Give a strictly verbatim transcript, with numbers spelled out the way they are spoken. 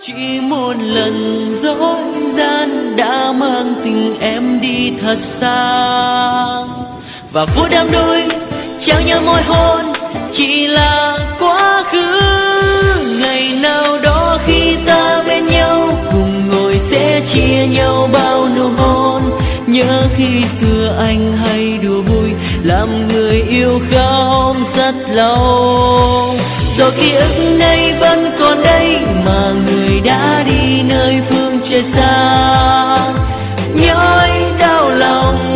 Chỉ một lần dối gian đã mang tình em đi thật xa, và phút đắm đuối trao nhau môi hôn chỉ là quá khứ. Ngày nào đó khi ta bên nhau cùng ngồi sẽ chia nhau bao nụ hôn. Nhớ khi xưa anh hay đùa vui làm người yêu không rất lâu. Rồi ký ức này vẫn còn đây mà người đã đi nơi phương trời xa. Nhói đau lòng